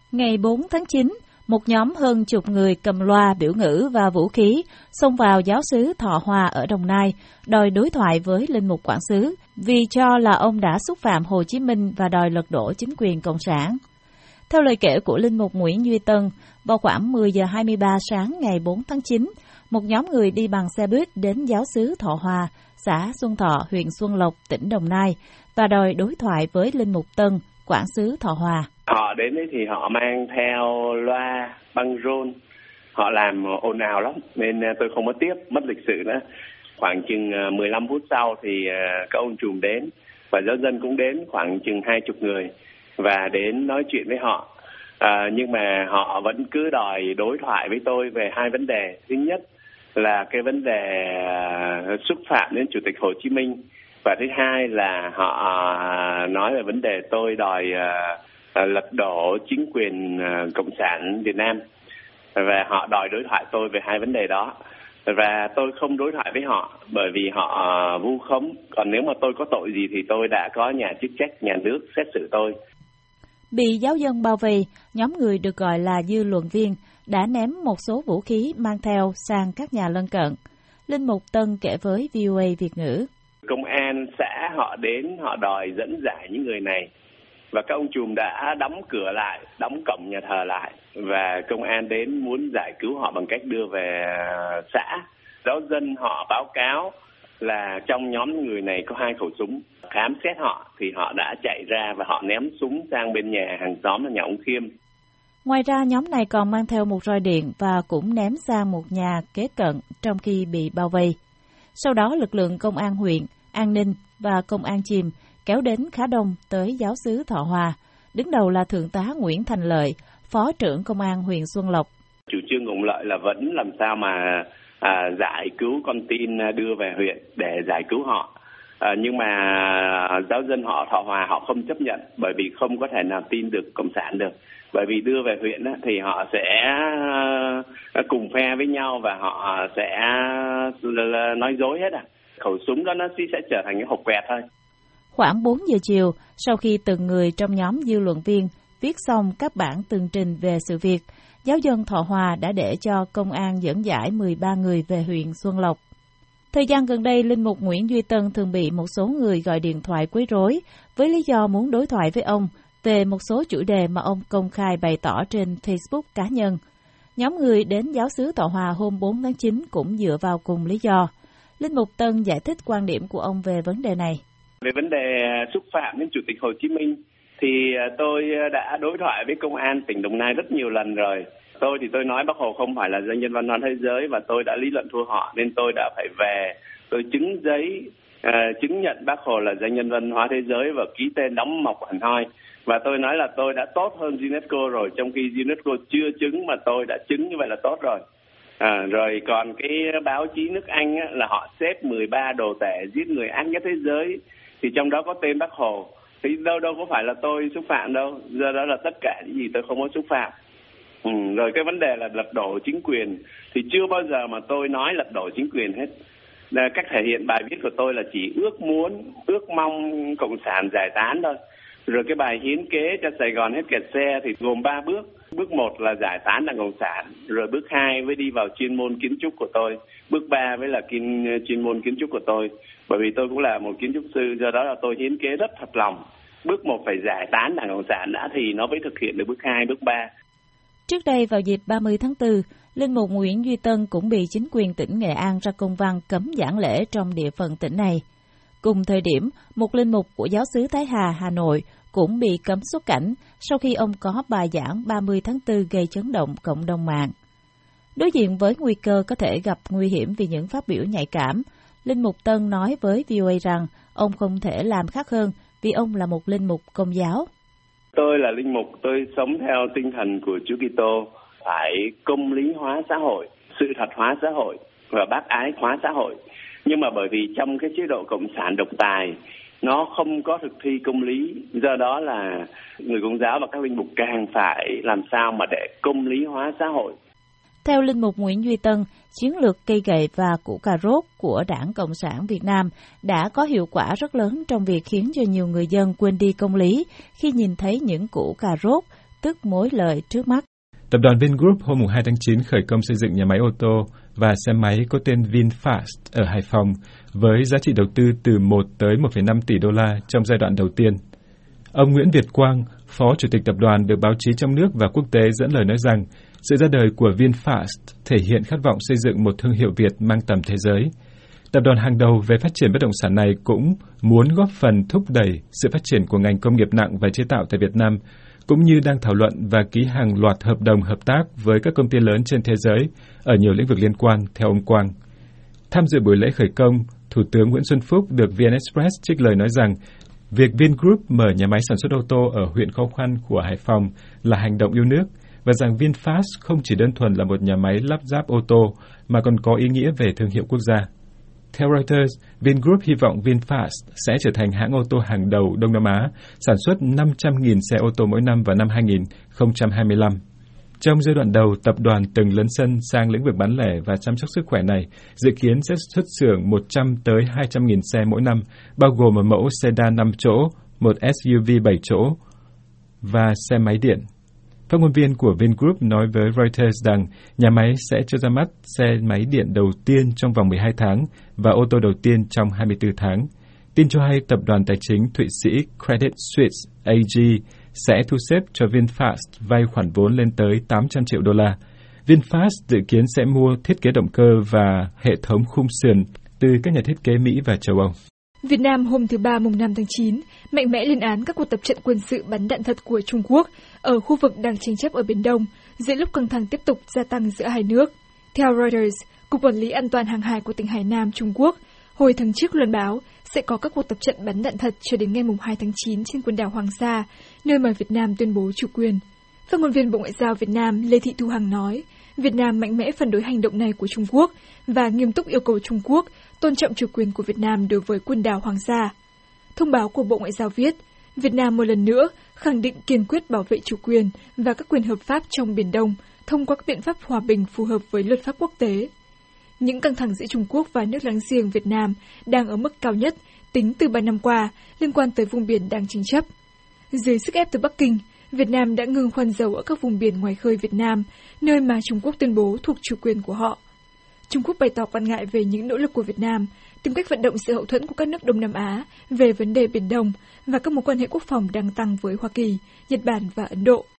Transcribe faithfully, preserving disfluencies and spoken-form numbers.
Ngày bốn tháng chín, một nhóm hơn chục người cầm loa, biểu ngữ và vũ khí xông vào giáo xứ Thọ Hòa ở Đồng Nai, đòi đối thoại với linh mục quản xứ vì cho là ông đã xúc phạm Hồ Chí Minh và đòi lật đổ chính quyền Cộng sản. Theo lời kể của linh mục Nguyễn Duy Tân, vào khoảng mười giờ hai mươi ba sáng ngày bốn tháng chín, một nhóm người đi bằng xe buýt đến giáo xứ Thọ Hòa, xã Xuân Thọ, huyện Xuân Lộc, tỉnh Đồng Nai và đòi đối thoại với linh mục Tân, quản xứ Thọ Hòa. Họ đến đấy thì họ mang theo loa, băng rôn, họ làm ồn ào lắm nên tôi không có tiếp, mất lịch sự nữa. Khoảng chừng mười lăm phút sau thì các ông trùm đến và giáo dân cũng đến khoảng chừng hai chục người và đến nói chuyện với họ. À, nhưng mà họ vẫn cứ đòi đối thoại với tôi về hai vấn đề. Thứ nhất là cái vấn đề xúc phạm đến Chủ tịch Hồ Chí Minh, và thứ hai là họ nói về vấn đề tôi đòi lật đổ chính quyền Cộng sản Việt Nam, và họ đòi đối thoại tôi về hai vấn đề đó. Và tôi không đối thoại với họ bởi vì họ vu khống. Còn nếu mà tôi có tội gì thì tôi đã có nhà chức trách, nhà nước xét xử tôi. Bị giáo dân bao vây, nhóm người được gọi là dư luận viên đã ném một số vũ khí mang theo sang các nhà lân cận. Linh mục Tân kể với vê o a Việt ngữ. Công an xã họ đến, họ đòi dẫn giải những người này. Và các ông trùm đã đóng cửa lại, đóng cổng nhà thờ lại. Và công an đến muốn giải cứu họ bằng cách đưa về xã. Giáo dân họ báo cáo là trong nhóm người này có hai khẩu súng. Khám xét họ thì họ đã chạy ra và họ ném súng sang bên nhà hàng xóm là nhà ông Khiêm. Ngoài ra, nhóm này còn mang theo một roi điện và cũng ném sang một nhà kế cận trong khi bị bao vây. Sau đó, lực lượng công an huyện, an ninh và công an Chìm kéo đến khá đông tới giáo xứ Thọ Hòa. Đứng đầu là Thượng tá Nguyễn Thành Lợi, Phó trưởng Công an huyện Xuân Lộc. Chủ trương của ông Lợi là vẫn làm sao mà à, giải cứu con tin đưa về huyện để giải cứu họ. À, nhưng mà giáo dân họ Thọ Hòa họ không chấp nhận bởi vì không có thể nào tin được Cộng sản được. Bởi vì đưa về huyện á, thì họ sẽ cùng phe với nhau và họ sẽ nói dối hết à. Khẩu súng đó nó sẽ trở thành cái hộp quẹt thôi. Khoảng bốn giờ chiều, sau khi từng người trong nhóm dư luận viên viết xong các bản tường trình về sự việc, giáo dân Thọ Hòa đã để cho công an dẫn giải mười ba người về huyện Xuân Lộc. Thời gian gần đây, linh mục Nguyễn Duy Tân thường bị một số người gọi điện thoại quấy rối với lý do muốn đối thoại với ông về một số chủ đề mà ông công khai bày tỏ trên Facebook cá nhân. Nhóm người đến giáo xứ Thọ Hòa hôm bốn tháng chín cũng dựa vào cùng lý do. Linh mục Tân giải thích quan điểm của ông về vấn đề này. Về vấn đề xúc phạm đến Chủ tịch Hồ Chí Minh thì tôi đã đối thoại với công an tỉnh Đồng Nai rất nhiều lần rồi. Tôi thì tôi nói Bác Hồ không phải là danh nhân văn hóa thế giới và tôi đã lý luận thua họ nên tôi đã phải về. Tôi chứng giấy uh, chứng nhận Bác Hồ là danh nhân văn hóa thế giới và ký tên đóng mộc hẳn hoi. Và tôi nói là tôi đã tốt hơn UNESCO rồi, trong khi UNESCO chưa chứng mà tôi đã chứng, như vậy là tốt rồi. À, rồi còn cái báo chí nước Anh á, là họ xếp mười ba đồ tể giết người ác nhất thế giới, thì trong đó có tên Bác Hồ. Thì đâu đâu có phải là tôi xúc phạm đâu, do đó là tất cả những gì tôi không có xúc phạm. Ừ, rồi cái vấn đề là lật đổ chính quyền thì chưa bao giờ mà tôi nói lật đổ chính quyền hết. Cách thể hiện bài viết của tôi là chỉ ước muốn, ước mong Cộng sản giải tán thôi. Rồi cái bài hiến kế cho Sài Gòn hết kẹt xe thì gồm ba bước. Bước một là giải tán Đảng Cộng sản, rồi bước hai với đi vào chuyên môn kiến trúc của tôi, bước ba với là kiến, chuyên môn kiến trúc của tôi. Bởi vì tôi cũng là một kiến trúc sư, do đó là tôi hiến kế rất thật lòng. Bước một phải giải tán Đảng Cộng sản đã thì nó mới thực hiện được bước hai, bước ba. Trước đây vào dịp ba mươi tháng tư, linh mục Nguyễn Duy Tân cũng bị chính quyền tỉnh Nghệ An ra công văn cấm giảng lễ trong địa phận tỉnh này. Cùng thời điểm, một linh mục của giáo xứ Thái Hà, Hà Nội cũng bị cấm xuất cảnh sau khi ông có bài giảng ba mươi tháng tư gây chấn động cộng đồng mạng. Đối diện với nguy cơ có thể gặp nguy hiểm vì những phát biểu nhạy cảm, linh mục Tân nói với vê o a rằng ông không thể làm khác hơn vì ông là một linh mục Công giáo. Tôi là linh mục, tôi sống theo tinh thần của Chúa Kitô, phải công lý hóa xã hội, sự thật hóa xã hội và bác ái hóa xã hội. Nhưng mà bởi vì trong cái chế độ cộng sản độc tài, nó không có thực thi công lý, do đó là người Công giáo và các linh mục càng phải làm sao mà để công lý hóa xã hội. Theo linh mục Nguyễn Duy Tân, chiến lược cây gậy và củ cà rốt của Đảng Cộng sản Việt Nam đã có hiệu quả rất lớn trong việc khiến cho nhiều người dân quên đi công lý khi nhìn thấy những củ cà rốt tức mối lợi trước mắt. Tập đoàn Vingroup hôm hai tháng chín khởi công xây dựng nhà máy ô tô và xe máy có tên VinFast ở Hải Phòng với giá trị đầu tư từ một tới một phẩy năm tỷ đô la trong giai đoạn đầu tiên. Ông Nguyễn Việt Quang, Phó Chủ tịch tập đoàn, được báo chí trong nước và quốc tế dẫn lời nói rằng sự ra đời của VinFast thể hiện khát vọng xây dựng một thương hiệu Việt mang tầm thế giới. Tập đoàn hàng đầu về phát triển bất động sản này cũng muốn góp phần thúc đẩy sự phát triển của ngành công nghiệp nặng và chế tạo tại Việt Nam, cũng như đang thảo luận và ký hàng loạt hợp đồng hợp tác với các công ty lớn trên thế giới ở nhiều lĩnh vực liên quan, theo ông Quang. Tham dự buổi lễ khởi công, Thủ tướng Nguyễn Xuân Phúc được vê en Express trích lời nói rằng việc Vingroup mở nhà máy sản xuất ô tô ở huyện khó khăn của Hải Phòng là hành động yêu nước, và rằng VinFast không chỉ đơn thuần là một nhà máy lắp ráp ô tô mà còn có ý nghĩa về thương hiệu quốc gia. Theo Reuters, Vingroup hy vọng VinFast sẽ trở thành hãng ô tô hàng đầu Đông Nam Á, sản xuất năm trăm nghìn xe ô tô mỗi năm vào năm hai nghìn không trăm hai mươi lăm. Trong giai đoạn đầu, tập đoàn từng lấn sân sang lĩnh vực bán lẻ và chăm sóc sức khỏe này, dự kiến sẽ xuất xưởng một trăm tới hai trăm nghìn xe mỗi năm, bao gồm một mẫu sedan năm chỗ, một ét u vê bảy chỗ và xe máy điện. Phát ngôn viên của Vingroup nói với Reuters rằng nhà máy sẽ cho ra mắt xe máy điện đầu tiên trong vòng mười hai tháng và ô tô đầu tiên trong hai mươi tư tháng. Tin cho hay tập đoàn tài chính Thụy Sĩ Credit Suisse a giê sẽ thu xếp cho VinFast vay khoản vốn lên tới tám trăm triệu đô la. VinFast dự kiến sẽ mua thiết kế động cơ và hệ thống khung sườn từ các nhà thiết kế Mỹ và châu Âu. Việt Nam hôm thứ Ba mùng năm tháng chín mạnh mẽ lên án các cuộc tập trận quân sự bắn đạn thật của Trung Quốc ở khu vực đang tranh chấp ở Biển Đông, giữa lúc căng thẳng tiếp tục gia tăng giữa hai nước. Theo Reuters, Cục Quản lý An toàn Hàng hải của tỉnh Hải Nam, Trung Quốc, hồi tháng trước loan báo sẽ có các cuộc tập trận bắn đạn thật cho đến ngày mùng hai tháng chín trên quần đảo Hoàng Sa, nơi mà Việt Nam tuyên bố chủ quyền. Phát ngôn viên Bộ Ngoại giao Việt Nam Lê Thị Thu Hằng nói, Việt Nam mạnh mẽ phản đối hành động này của Trung Quốc và nghiêm túc yêu cầu Trung Quốc tôn trọng chủ quyền của Việt Nam đối với quần đảo Hoàng Sa. Thông báo của Bộ Ngoại giao viết, Việt Nam một lần nữa khẳng định kiên quyết bảo vệ chủ quyền và các quyền hợp pháp trong Biển Đông thông qua các biện pháp hòa bình phù hợp với luật pháp quốc tế. Những căng thẳng giữa Trung Quốc và nước láng giềng Việt Nam đang ở mức cao nhất tính từ ba năm qua liên quan tới vùng biển đang tranh chấp. Dưới sức ép từ Bắc Kinh, Việt Nam đã ngừng khoan dầu ở các vùng biển ngoài khơi Việt Nam, nơi mà Trung Quốc tuyên bố thuộc chủ quyền của họ. Trung Quốc bày tỏ quan ngại về những nỗ lực của Việt Nam tìm cách vận động sự hậu thuẫn của các nước Đông Nam Á về vấn đề Biển Đông và các mối quan hệ quốc phòng đang tăng với Hoa Kỳ, Nhật Bản và Ấn Độ.